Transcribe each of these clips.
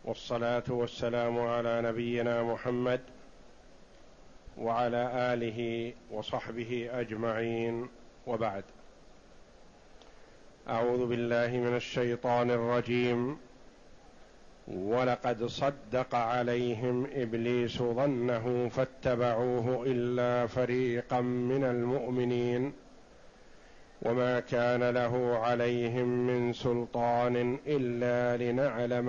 والصلاة والسلام على نبينا محمد وعلى آله وصحبه أجمعين، وبعد. أعوذ بالله من الشيطان الرجيم. ولقد صدق عليهم إبليس ظنه فاتبعوه إلا فريقا من المؤمنين وما كان له عليهم من سلطان إلا لنعلم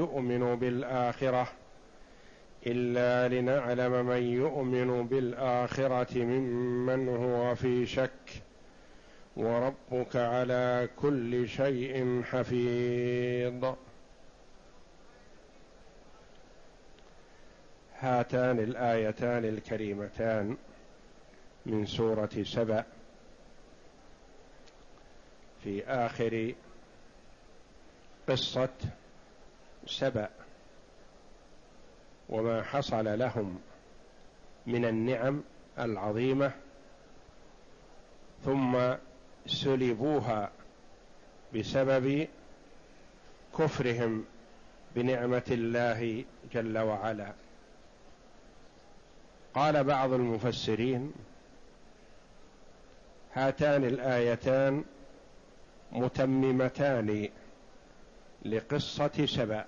من يؤمن بالآخرة ممن هو في شك، وربك على كل شيء حفيظ. هاتان الآيتان الكريمتان من سورة سبأ في آخر قصة سبأ وما حصل لهم من النعم العظيمة، ثم سلبوها بسبب كفرهم بنعمة الله جل وعلا. قال بعض المفسرين: هاتان الآيتان متممتان لقصة سبأ،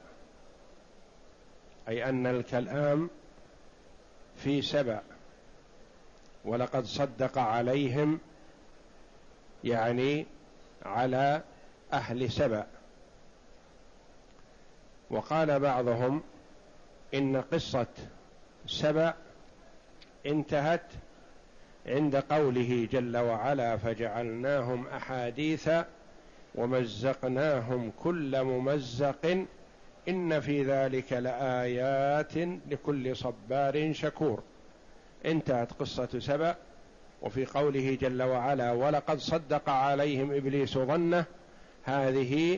أي أن الكلام في سبأ، ولقد صدق عليهم يعني على أهل سبأ. وقال بعضهم إن قصة سبأ انتهت عند قوله جل وعلا: فجعلناهم أحاديث ومزقناهم كل ممزق إن في ذلك لآيات لكل صبار شكور. انتهت قصة سبأ، وفي قوله جل وعلا: ولقد صدق عليهم إبليس ظنه، هذه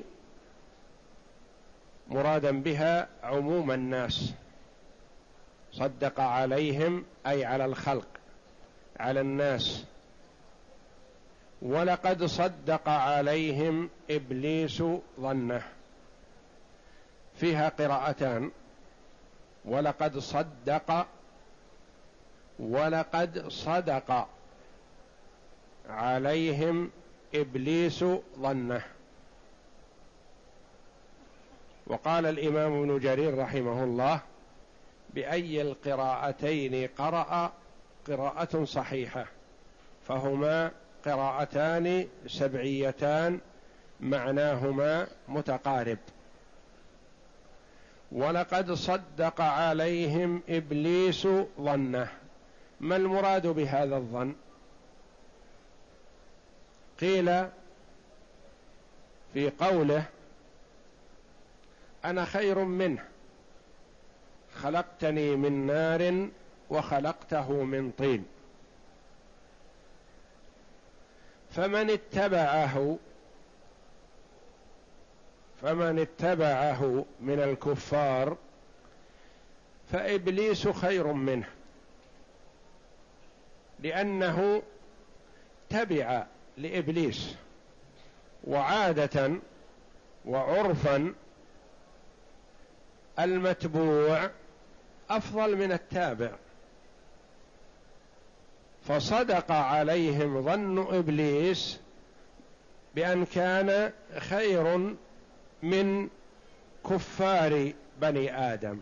مرادا بها عموم الناس، صدق عليهم أي على الخلق، على الناس. ولقد صدق عليهم إبليس ظنه، فيها قراءتان: ولقد صدق، ولقد صدق عليهم إبليس ظنه. وقال الإمام ابن جرير رحمه الله: بأي القراءتين قرأ قراءة صحيحة، فهما قراءتان سبعيتان معناهما متقارب. ولقد صدق عليهم إبليس ظنه، ما المراد بهذا الظن؟ قيل في قوله: أنا خير منه، خلقتني من نار وخلقته من طين. فمن اتبعه من الكفار فإبليس خير منه، لأنه تبع لإبليس، وعادة وعرفا المتبوع أفضل من التابع. فصدق عليهم ظن إبليس بأن كان خير من كفار بني آدم.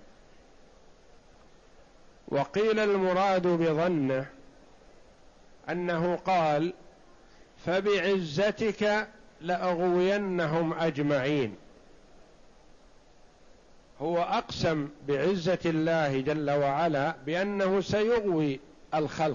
وقيل المراد بظنه أنه قال: فبعزتك لأغوينهم أجمعين. هو أقسم بعزة الله جل وعلا بأنه سيغوي الخلق: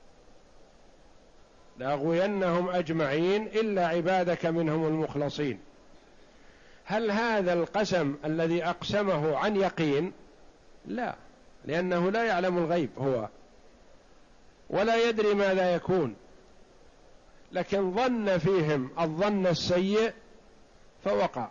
لأغوينهم أجمعين إلا عبادك منهم المخلصين. هل هذا القسم الذي أقسمه عن يقين؟ لا، لأنه لا يعلم الغيب هو، ولا يدري ماذا يكون، لكن ظن فيهم الظن السيء فوقع.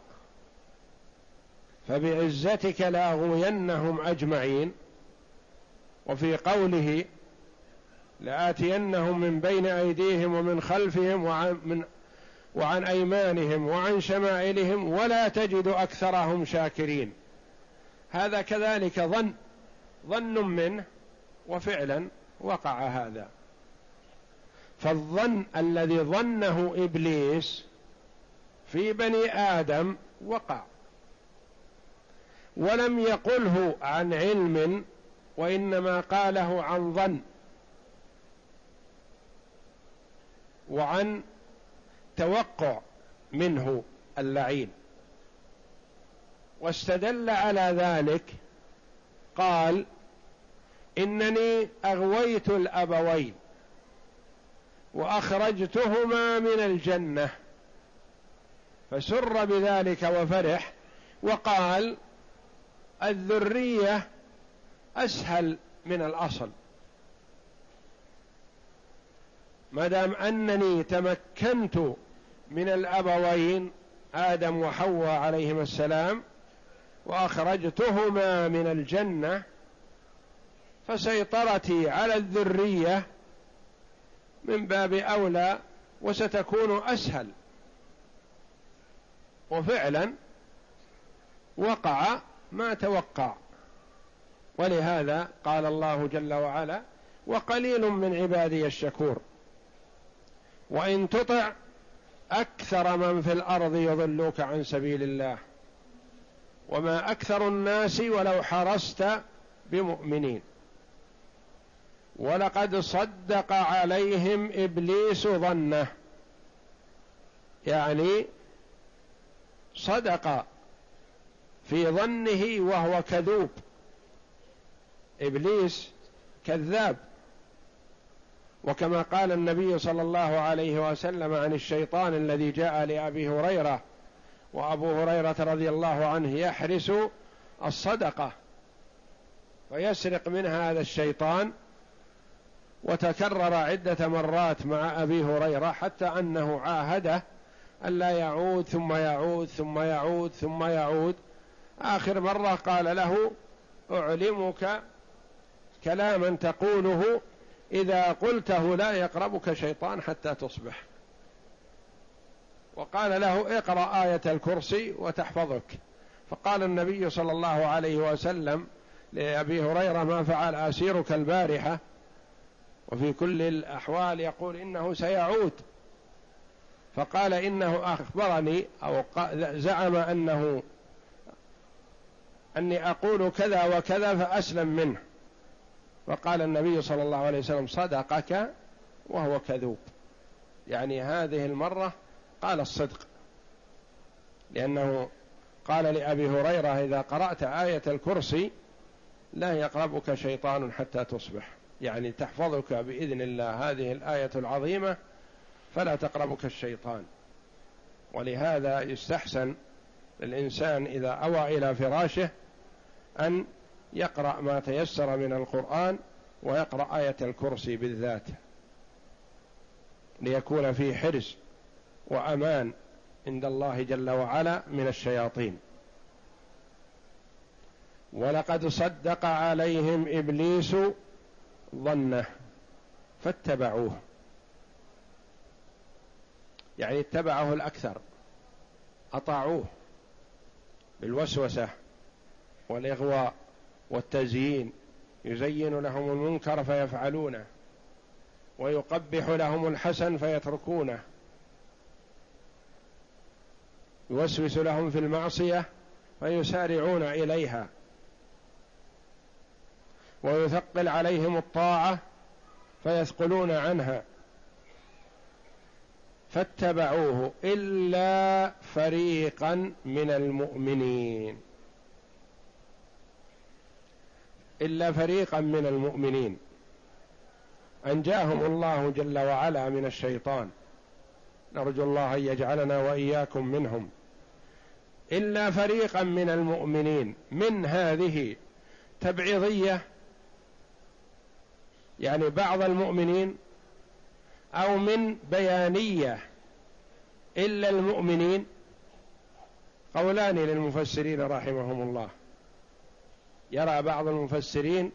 فبعزتك لأغوينهم أجمعين. وفي قوله: لآتينهم من بين أيديهم ومن خلفهم وعن أيمانهم وعن شمائلهم ولا تجد أكثرهم شاكرين. هذا كذلك ظن منه وفعلا وقع هذا. فالظن الذي ظنه إبليس في بني آدم وقع، ولم يقله عن علم، وإنما قاله عن ظن وعن توقع منه اللعين. واستدل على ذلك قال: إنني أغويت الأبوين وأخرجتهما من الجنة، فسر بذلك وفرح، وقال: الذرية أسهل من الأصل، ما دام أنني تمكنت من الأبوين آدم وحواء عليهما السلام وأخرجتهما من الجنة، فسيطرتي على الذرية من باب أولى وستكون أسهل. وفعلا وقع ما توقع. ولهذا قال الله جل وعلا: وقليل من عبادي الشكور. وإن تطع أكثر من في الأرض يضلوك عن سبيل الله وما أكثر الناس ولو حرصت بمؤمنين. ولقد صدق عليهم إبليس ظنه، يعني صدق في ظنه وهو كذوب. إبليس كذاب، وكما قال النبي صلى الله عليه وسلم عن الشيطان الذي جاء لأبي هريرة، وأبو هريرة رضي الله عنه يحرس الصدقة فيسرق منها هذا الشيطان، وتكرر عدة مرات مع أبي هريرة حتى أنه عاهده ألا يعود ثم يعود ثم يعود ثم يعود. آخر مرة قال له: أعلمك كلاما تقوله إذا قلته لا يقربك شيطان حتى تصبح. وقال له: اقرأ آية الكرسي وتحفظك. فقال النبي صلى الله عليه وسلم لأبي هريرة: ما فعل أسيرك البارحة؟ وفي كل الأحوال يقول إنه سيعود. فقال: إنه أخبرني أو زعم أني أقول كذا وكذا فأسلم منه. فقال النبي صلى الله عليه وسلم: صدقك وهو كذوب. يعني هذه المرة قال الصدق، لأنه قال لأبي هريرة: إذا قرأت آية الكرسي لا يقربك شيطان حتى تصبح، يعني تحفظك بإذن الله هذه الآية العظيمة فلا تقربك الشيطان. ولهذا يستحسن للإنسان إذا أوى إلى فراشه أن يقرأ ما تيسر من القرآن، ويقرأ آية الكرسي بالذات، ليكون فيه حرص وأمان عند الله جل وعلا من الشياطين. ولقد صدق عليهم إبليس ظنه فاتبعوه، يعني اتبعه الأكثر، أطاعوه بالوسوسة والإغواء والتزيين، يزين لهم المنكر فيفعلونه، ويقبح لهم الحسن فيتركونه، يوسوس لهم في المعصية فيسارعون إليها، ويثقل عليهم الطاعة فيثقلون عنها. فاتبعوه إلا فريقا من المؤمنين، إلا فريقا من المؤمنين أنجاهم الله جل وعلا من الشيطان، نرجو الله أن يجعلنا وإياكم منهم. إلا فريقا من المؤمنين، من هذه تبعيضية، يعني بعض المؤمنين، أو من بيانية إلا المؤمنين. قولان للمفسرين رحمهم الله. يرى بعض المفسرين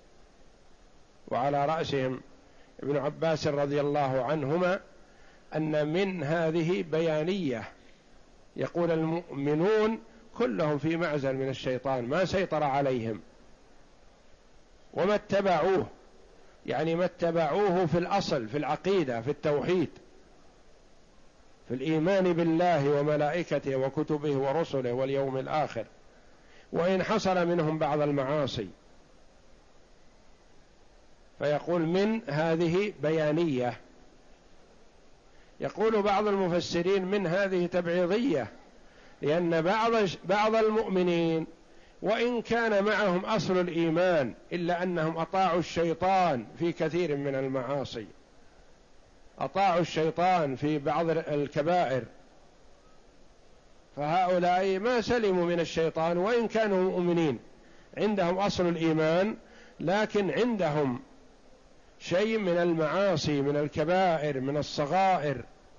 وعلى رأسهم ابن عباس رضي الله عنهما أن من هذه بيانية، يقول المؤمنون كلهم في معزل من الشيطان، ما سيطر عليهم وما اتبعوه، يعني ما اتبعوه في الأصل، في العقيدة، في التوحيد، في الإيمان بالله وملائكته وكتبه ورسله واليوم الآخر، وإن حصل منهم بعض المعاصي. فيقول من هذه بيانية. يقول بعض المفسرين من هذه تبعيضية، لأن بعض المؤمنين وإن كان معهم أصل الإيمان إلا أنهم أطاعوا الشيطان في كثير من المعاصي، أطاعوا الشيطان في بعض الكبائر، فهؤلاء ما سلموا من الشيطان وإن كانوا مؤمنين، عندهم أصل الإيمان لكن عندهم شيء من المعاصي، من الكبائر، من الصغائر،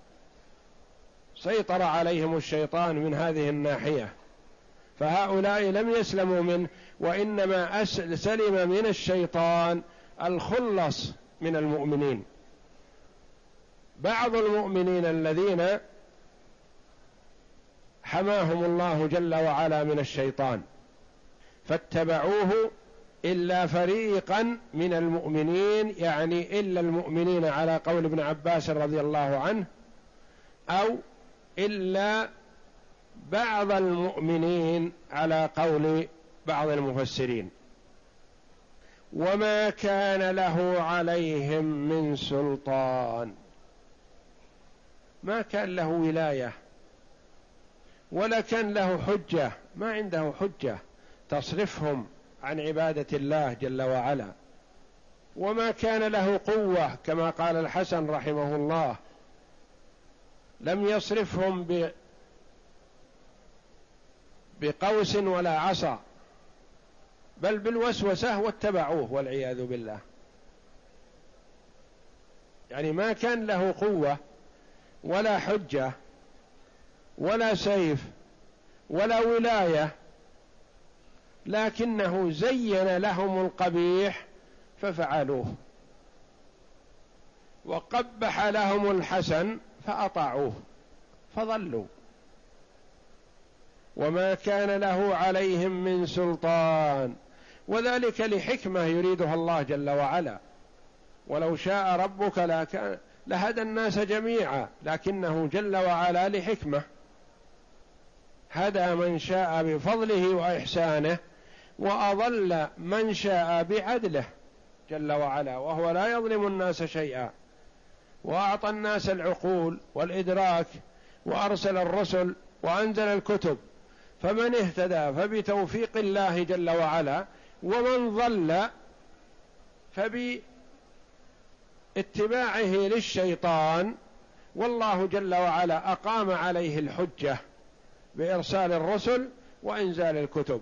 سيطر عليهم الشيطان من هذه الناحية، فهؤلاء لم يسلموا منه، وإنما سلم من الشيطان الخلص من المؤمنين. بعض المؤمنين الذين حماهم الله جل وعلا من الشيطان فاتبعوه إلا فريقا من المؤمنين، يعني إلا المؤمنين على قول ابن عباس رضي الله عنه، أو إلا بعض المؤمنين على قول بعض المفسرين. وما كان له عليهم من سلطان، ما كان له ولاية ولا كان له حجة، ما عنده حجة تصرفهم عن عبادة الله جل وعلا. وما كان له قوة كما قال الحسن رحمه الله، لم يصرفهم بقوس ولا عصا، بل بالوسوسة واتبعوه والعياذ بالله. يعني ما كان له قوة ولا حجة ولا سيف ولا ولاية، لكنه زين لهم القبيح ففعلوه، وقبح لهم الحسن فأطاعوه فضلوا. وما كان له عليهم من سلطان، وذلك لحكمة يريدها الله جل وعلا. ولو شاء ربك لهدى الناس جميعا، لكنه جل وعلا لحكمة هدى من شاء بفضله وإحسانه، وأضل من شاء بعدله جل وعلا، وهو لا يظلم الناس شيئا، وأعطى الناس العقول والإدراك، وأرسل الرسل وأنزل الكتب، فمن اهتدى فبتوفيق الله جل وعلا، ومن ضل فباتباعه للشيطان. والله جل وعلا أقام عليه الحجة بإرسال الرسل وإنزال الكتب،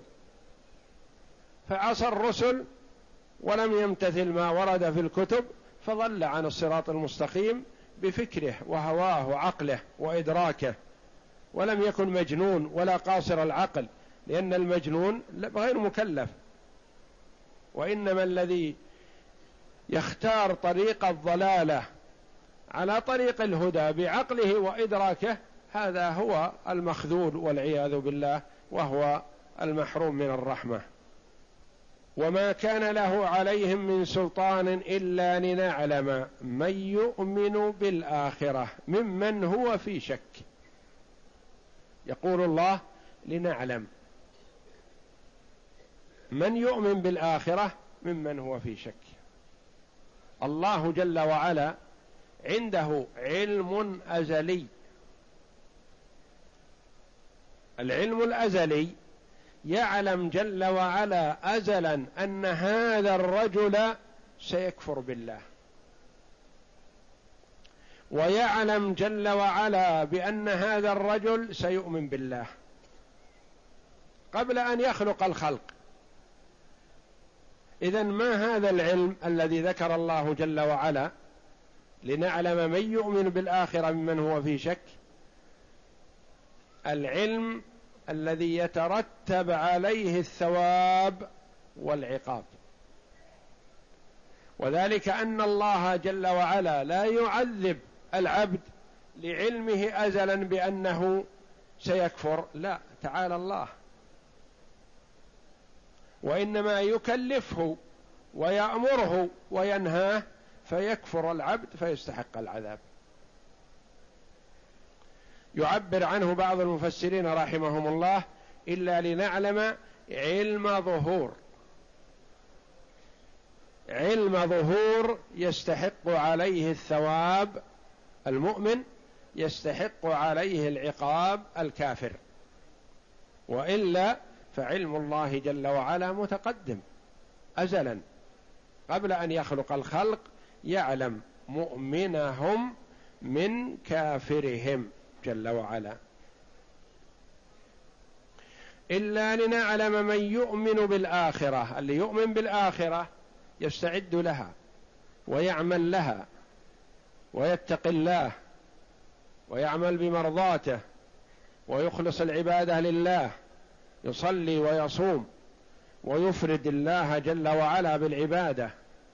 فعصى الرسل ولم يمتثل ما ورد في الكتب، فضل عن الصراط المستقيم بفكره وهواه وعقله وإدراكه، ولم يكن مجنون ولا قاصر العقل، لأن المجنون غير مكلف، وإنما الذي يختار طريق الضلالة على طريق الهدى بعقله وإدراكه هذا هو المخذول والعياذ بالله، وهو المحروم من الرحمة. وما كان له عليهم من سلطان إلا لنعلم من يؤمن بالآخرة ممن هو في شك. يقول الله لنعلم من يؤمن بالآخرة ممن هو في شك. الله جل وعلا عنده علم أزلي، العلم الأزلي يعلم جل وعلا أزلا أن هذا الرجل سيكفر بالله، ويعلم جل وعلا بأن هذا الرجل سيؤمن بالله قبل أن يخلق الخلق. إذن ما هذا العلم الذي ذكر الله جل وعلا لنعلم من يؤمن بالآخرة ممن هو في شك؟ العلم الذي يترتب عليه الثواب والعقاب، وذلك أن الله جل وعلا لا يعذب العبد لعلمه أزلا بأنه سيكفر، لا، تعالى الله، وإنما يكلفه ويأمره وينهاه فيكفر العبد فيستحق العذاب. يعبر عنه بعض المفسرين رحمهم الله: إلا لنعلم علم ظهور يستحق عليه الثواب المؤمن، يستحق عليه العقاب الكافر، وإلا فعلم الله جل وعلا متقدم أزلا قبل أن يخلق الخلق، يعلم مؤمنهم من كافرهم جل وعلا. إلا لنعلم من يؤمن بالآخرة، اللي يؤمن بالآخرة يستعد لها ويعمل لها ويتقي الله ويعمل بمرضاته ويخلص العبادة لله، يصلي ويصوم ويفرد الله جل وعلا بالعبادة،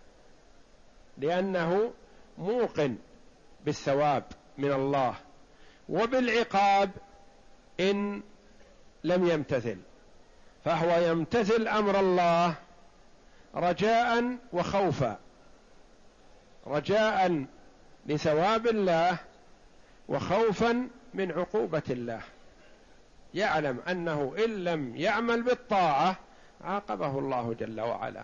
لأنه موقن بالثواب من الله وبالعقاب إن لم يمتثل، فهو يمتثل أمر الله رجاء وخوفا، رجاء لثواب الله وخوفا من عقوبة الله، يعلم أنه إن لم يعمل بالطاعة عاقبه الله جل وعلا،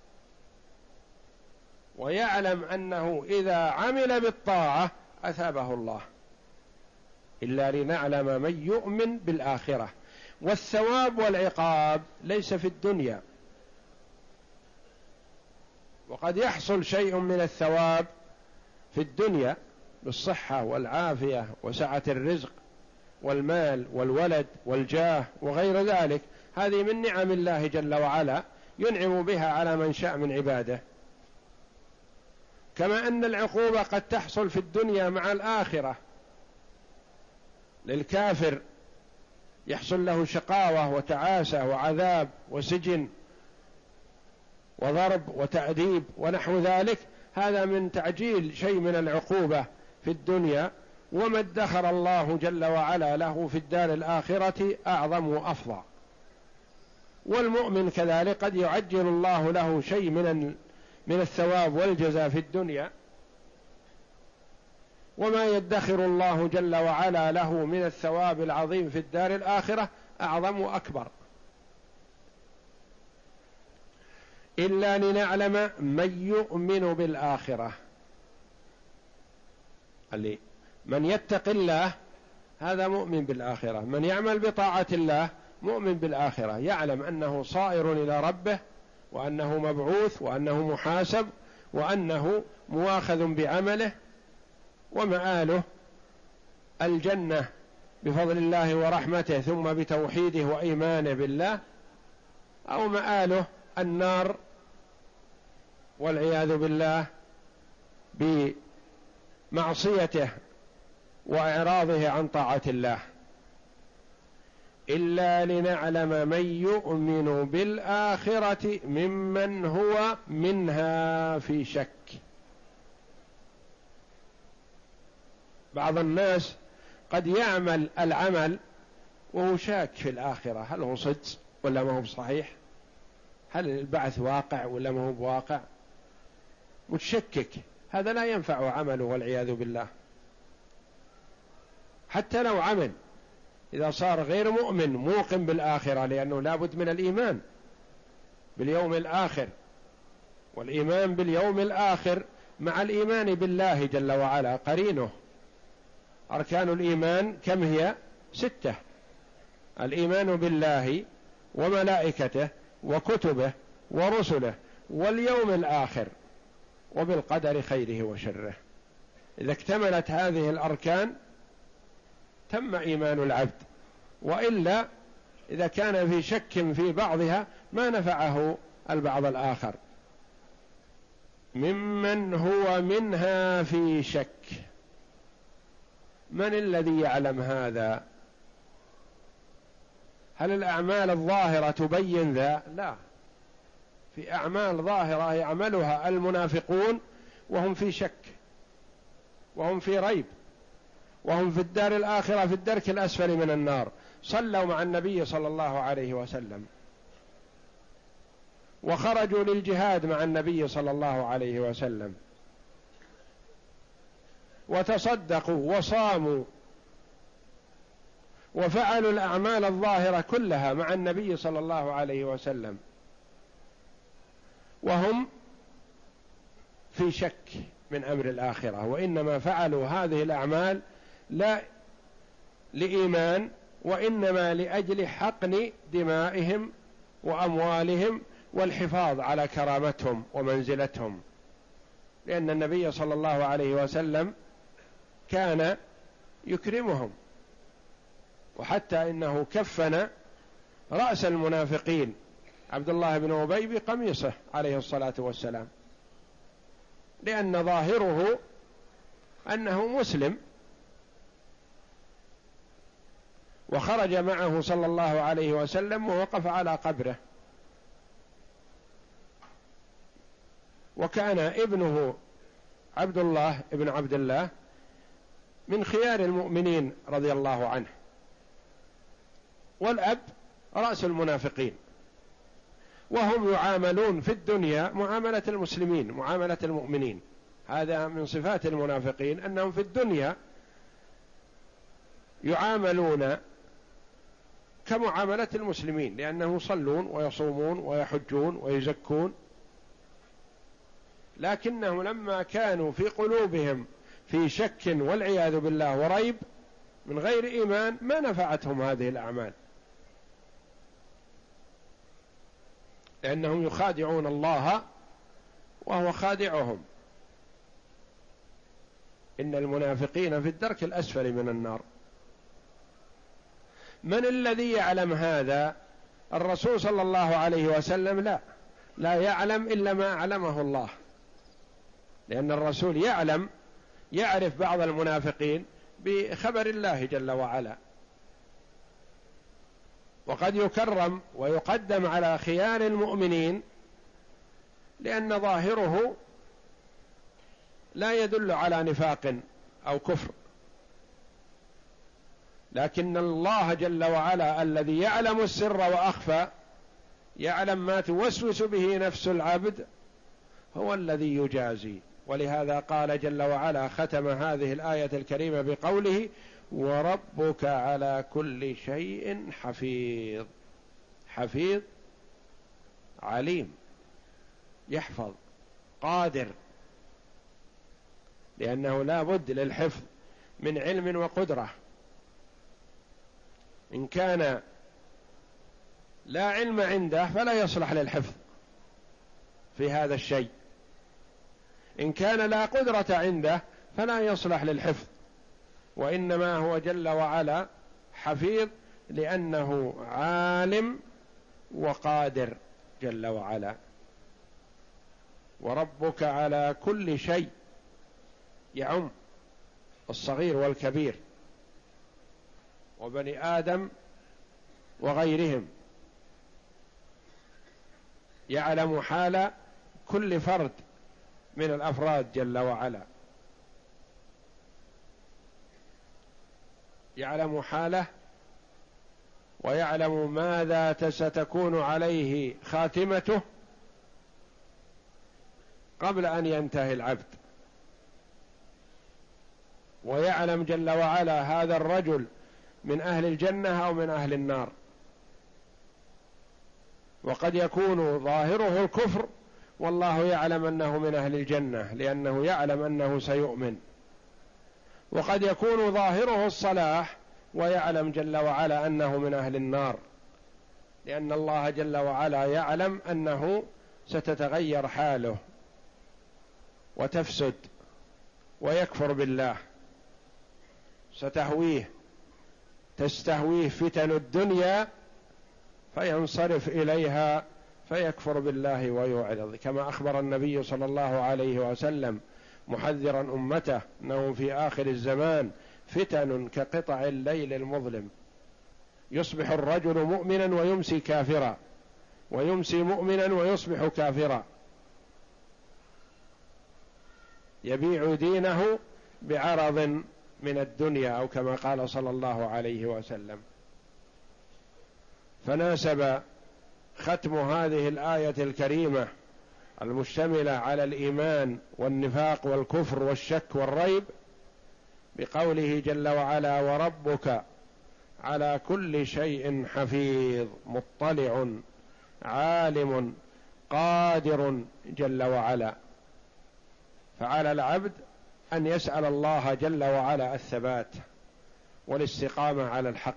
ويعلم أنه إذا عمل بالطاعة أثابه الله. إلا لنعلم من يؤمن بالآخرة. والثواب والعقاب ليس في الدنيا، وقد يحصل شيء من الثواب في الدنيا بالصحة والعافية وسعة الرزق والمال والولد والجاه وغير ذلك، هذه من نعم الله جل وعلا ينعم بها على من شاء من عباده. كما أن العقوبة قد تحصل في الدنيا مع الآخرة، للكافر يحصل له شقاوة وتعاسة وعذاب وسجن وضرب وتأديب ونحو ذلك، هذا من تعجيل شيء من العقوبة في الدنيا، وما ادخر الله جل وعلا له في الدار الآخرة أعظم وأفضل. والمؤمن كذلك قد يعجل الله له شيء من الثواب والجزاء في الدنيا، وما يدخر الله جل وعلا له من الثواب العظيم في الدار الآخرة أعظم وأكبر. إلا لنعلم من يؤمن بالآخرة، اللي من يتق الله هذا مؤمن بالآخرة، من يعمل بطاعة الله مؤمن بالآخرة، يعلم أنه صائر إلى ربه، وأنه مبعوث، وأنه محاسب، وأنه مواخذ بعمله، ومآله الجنة بفضل الله ورحمته ثم بتوحيده وإيمانه بالله، أو مآله النار والعياذ بالله بمعصيته وإعراضه عن طاعة الله. إلا لنعلم من يؤمن بالآخرة ممن هو منها في شك. بعض الناس قد يعمل العمل وهو شاك في الآخرة، هل هو صدق ولا ما هو صحيح، هل البعث واقع ولا ما هو بواقع، متشكك، هذا لا ينفع عمله والعياذ بالله. حتى لو عمل إذا صار غير مؤمن موقن بالآخرة، لأنه لابد من الإيمان باليوم الآخر، والإيمان باليوم الآخر مع الإيمان بالله جل وعلا قرينه. أركان الإيمان كم هي؟ 6: الإيمان بالله وملائكته وكتبه ورسله واليوم الآخر وبالقدر خيره وشره. إذا اكتملت هذه الأركان تم إيمان العبد، وإلا إذا كان في شك في بعضها ما نفعه البعض الآخر. ممن هو منها في شك، من الذي يعلم هذا؟ هل الأعمال الظاهرة تبين ذا؟ لا، في أعمال ظاهرة يعملها المنافقون وهم في شك وهم في ريب، وهم في الدار الآخرة في الدرك الأسفل من النار. صلوا مع النبي صلى الله عليه وسلم وخرجوا للجهاد مع النبي صلى الله عليه وسلم، وتصدقوا وصاموا وفعلوا الأعمال الظاهرة كلها مع النبي صلى الله عليه وسلم، وهم في شك من أمر الآخرة، وإنما فعلوا هذه الأعمال لا لإيمان، وإنما لأجل حقن دمائهم وأموالهم والحفاظ على كرامتهم ومنزلتهم، لأن النبي صلى الله عليه وسلم كان يكرمهم، وحتى إنه كفن رأس المنافقين عبد الله بن أبي بقميصه عليه الصلاة والسلام، لأن ظاهره أنه مسلم، وخرج معه صلى الله عليه وسلم ووقف على قبره، وكان ابنه عبد الله ابن عبد الله من خيار المؤمنين رضي الله عنه، والأب رأس المنافقين، وهم يعاملون في الدنيا معاملة المسلمين معاملة المؤمنين. هذا من صفات المنافقين أنهم في الدنيا يعاملون كمعاملة المسلمين، لأنهم يصلون ويصومون ويحجون ويزكون، لكنهم لما كانوا في قلوبهم في شك والعياذ بالله وريب من غير إيمان ما نفعتهم هذه الأعمال، لأنهم يخادعون الله وهو خادعهم. إن المنافقين في الدرك الأسفل من النار. من الذي يعلم هذا؟ الرسول صلى الله عليه وسلم لا يعلم إلا ما أعلمه الله، لأن الرسول يعرف بعض المنافقين بخبر الله جل وعلا، وقد يكرم ويقدم على خيار المؤمنين لأن ظاهره لا يدل على نفاق أو كفر، لكن الله جل وعلا الذي يعلم السر وأخفى، يعلم ما توسوس به نفس العبد، هو الذي يجازي. ولهذا قال جل وعلا ختم هذه الآية الكريمة بقوله وربك على كل شيء حفيظ. حفيظ عليم، يحفظ، قادر، لأنه لا بد للحفظ من علم وقدرة. إن كان لا علم عنده فلا يصلح للحفظ في هذا الشيء، إن كان لا قدرة عنده فلا يصلح للحفظ، وإنما هو جل وعلا حفيظ لأنه عالم وقادر جل وعلا. وربك على كل شيء يعم الصغير والكبير وبني آدم وغيرهم، يعلم حال كل فرد من الأفراد جل وعلا، يعلم حاله ويعلم ماذا ستكون عليه خاتمته قبل أن ينتهي العبد، ويعلم جل وعلا هذا الرجل من أهل الجنة أو من أهل النار، وقد يكون ظاهره الكفر والله يعلم أنه من أهل الجنة لأنه يعلم أنه سيؤمن، وقد يكون ظاهره الصلاح ويعلم جل وعلا أنه من أهل النار، لأن الله جل وعلا يعلم أنه ستتغير حاله وتفسد ويكفر بالله، تستهويه فتن الدنيا فينصرف إليها فيكفر بالله ويعرض، كما أخبر النبي صلى الله عليه وسلم محذرا أمته أنه في آخر الزمان فتن كقطع الليل المظلم، يصبح الرجل مؤمنا ويمسي كافرا، ويمسي مؤمنا ويصبح كافرا، يبيع دينه بعرض من الدنيا أو كما قال صلى الله عليه وسلم. فناسب ختم هذه الآية الكريمة المشتملة على الإيمان والنفاق والكفر والشك والريب بقوله جل وعلا: وربك على كل شيء حفيظ مطلع عالم قادر جل وعلا. فعلى العبد أن يسأل الله جل وعلا الثبات والاستقامة على الحق،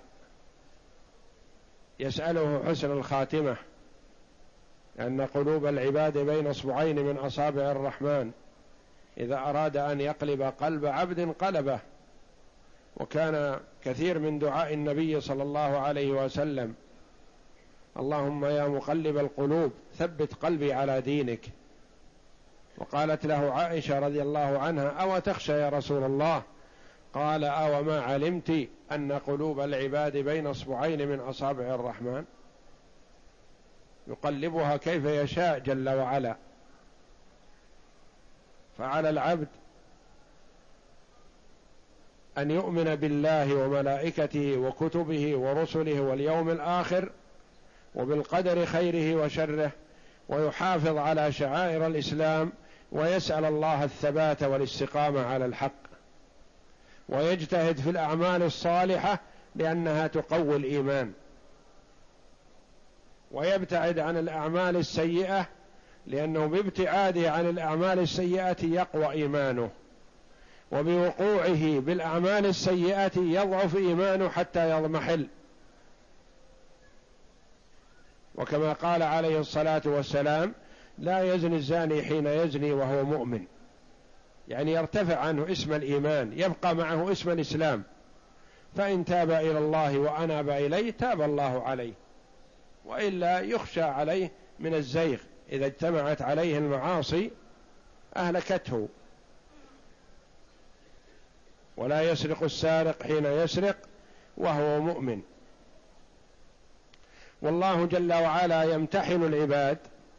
يسأله حسن الخاتمة، لأن قلوب العباد بين اصبعين من أصابع الرحمن، إذا أراد أن يقلب قلب عبد قلبه. وكان كثير من دعاء النبي صلى الله عليه وسلم: اللهم يا مقلب القلوب ثبت قلبي على دينك. وقالت له عائشة رضي الله عنها: أو تخشى يا رسول الله؟ قال: أو ما علمت أن قلوب العباد بين اصبعين من أصابع الرحمن يقلبها كيف يشاء جل وعلا. فعلى العبد أن يؤمن بالله وملائكته وكتبه ورسله واليوم الآخر وبالقدر خيره وشره، ويحافظ على شعائر الإسلام، ويسأل الله الثبات والاستقامة على الحق، ويجتهد في الأعمال الصالحة لأنها تقوي الإيمان، ويبتعد عن الأعمال السيئة لأنه بابتعاده عن الأعمال السيئة يقوى إيمانه، وبوقوعه بالأعمال السيئة يضعف إيمانه حتى يضمحل. وكما قال عليه الصلاة والسلام: لا يزني الزاني حين يزني وهو مؤمن، يعني يرتفع عنه اسم الإيمان، يبقى معه اسم الإسلام. فإن تاب إلى الله وأناب إليه تاب الله عليه، وإلا يخشى عليه من الزيغ، إذا اجتمعت عليه المعاصي أهلكته. ولا يسرق السارق حين يسرق وهو مؤمن. والله جل وعلا يمتحن العباد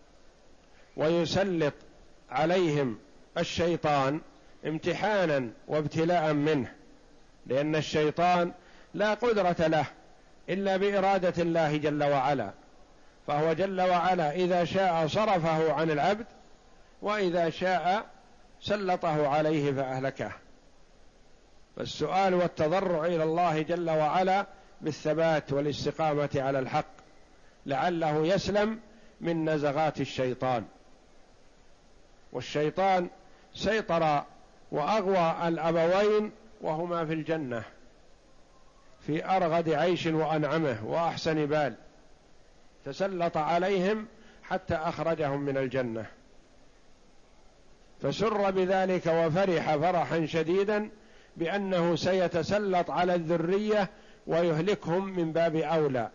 ويسلط عليهم الشيطان امتحانا وابتلاء منه، لأن الشيطان لا قدرة له إلا بإرادة الله جل وعلا، فهو جل وعلا إذا شاء صرفه عن العبد، وإذا شاء سلطه عليه فأهلكه. فالسؤال والتضرع إلى الله جل وعلا بالثبات والاستقامة على الحق، لعله يسلم من نزغات الشيطان. والشيطان سيطر وأغوى الأبوين وهما في الجنة في أرغد عيش وأنعمه وأحسن بال، تسلط عليهم حتى أخرجهم من الجنة، فسر بذلك وفرح فرحا شديدا بأنه سيتسلط على الذرية ويهلكهم من باب أولى،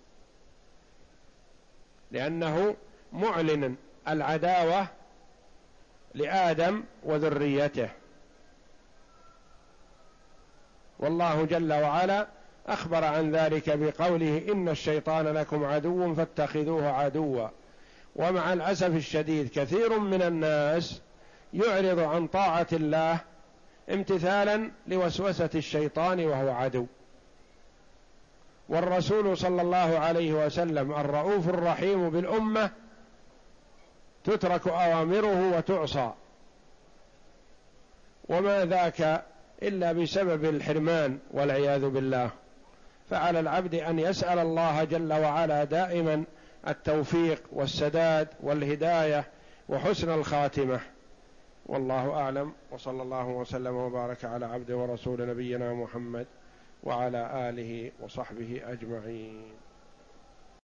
لأنه معلن العداوة لآدم وذريته. والله جل وعلا أخبر عن ذلك بقوله: إن الشيطان لكم عدو فاتخذوه عدوا. ومع الأسف الشديد كثير من الناس يعرض عن طاعة الله امتثالا لوسوسة الشيطان وهو عدو. والرسول صلى الله عليه وسلم الرؤوف الرحيم بالأمة تترك أوامره وتعصى، وما ذاك إلا بسبب الحرمان والعياذ بالله. فعلى العبد أن يسأل الله جل وعلا دائما التوفيق والسداد والهداية وحسن الخاتمة. والله أعلم، وصلى الله وسلم وبارك على عبده ورسول نبينا محمد وعلى آله وصحبه أجمعين.